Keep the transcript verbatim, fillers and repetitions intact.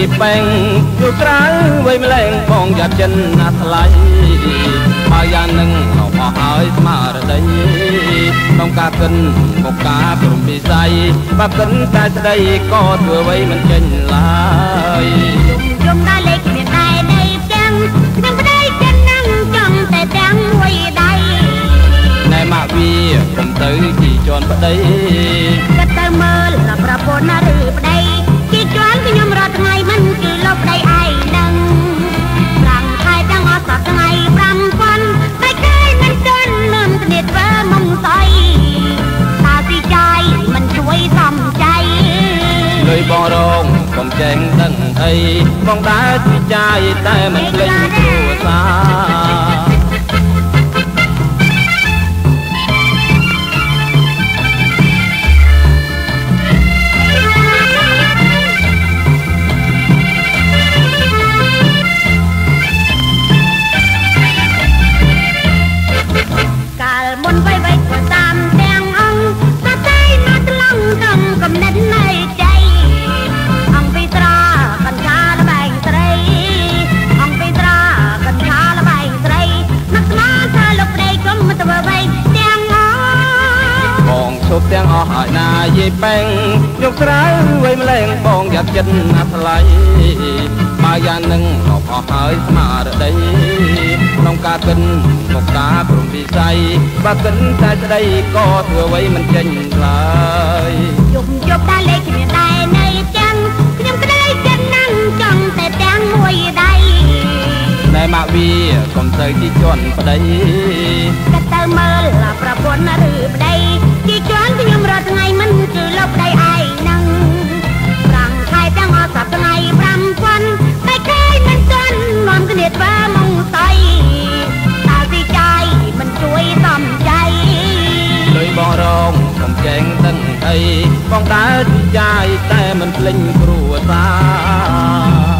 ពេងយកក្រៅវៃម្លែងបងយ៉ាប់ចិនណាថ្លៃបើយ៉ាងនឹងអស់ហើយស្មារតីក្នុងការកិនមកការព្រមពិស័យបើកិនតែស្ដីក៏ធ្វើអ្វីមិនចេញឡើយយំដល់លេខមានដែរនៃទាំងខ្ញុំប្តីចិននឹងចង់តែទាំងមួយដៃណែមកវាកុំទៅជីជន់ប្តីគិតទៅមើលប្រពន្ធណាឬប្តីជីជន់ខ្ញុំរាល់ថ្ងៃមិនគឺលុបប្តីឯងនឹងប្រាំងខែទាំងអស់សប្តាហ៍ថ្ងៃប្រាំពាន់តែឃើញមិនទាន់មិនគ្នាធ្វើមុំស្អីតាទីចាយមិនជួយសំចៃលុយបងរងកុំចេញដឹងអីបងដើរទីចាយតែមិនភ្លេចគ្រួសារមុនໄວໄວក៏តាមទាំងអង្គតែតែមកឡងកំកំណិតនៃใจអង្គពីត្រាកញ្ឆាលបែងស្រីអង្គពីត្រាកញ្ឆាលបែងស្រីនឹកស្មានថាលោកប្តីគុំទៅໄວទាំងអង្គបងឈប់ទាំងអស់ឲ្យណាយាយពេងយកក្រៅវៃម្លែងបងយ៉ាប់ចិត្តណាថ្លៃបើយ៉ាងនឹងអស់ហើយស្មារតីក្នុងការកិនមកការព្រមពិស័យបើកិនតែស្ដីក៏ធ្វើអ្វីមិនចេញឡើយយំយប់តែលេខមានដែរនៃទាំងខ្ញុំក្តីចិននឹងចង់តែទាំងមួយដៃណែមកវាកុំទៅជីជន់ប្តីគិតទៅមើលប្រពន្ធណាឬប្តីជីជន់ខ្ញុំរាល់ថ្ងៃមិនគឺលុបប្តីឯងនឹងប្រាំងខែទាំងអស់សប្តាហ៍ថ្ងៃប្រាំពាន់តែឃើញមិនទាន់នាំគ្នាធ្វើមុំស្អីតាទីចាយមិនជួយសំចៃលុយបងរងកុំចេញដឹងអីបងដើរទីចាយតែមិនភ្លេចគ្រួសារ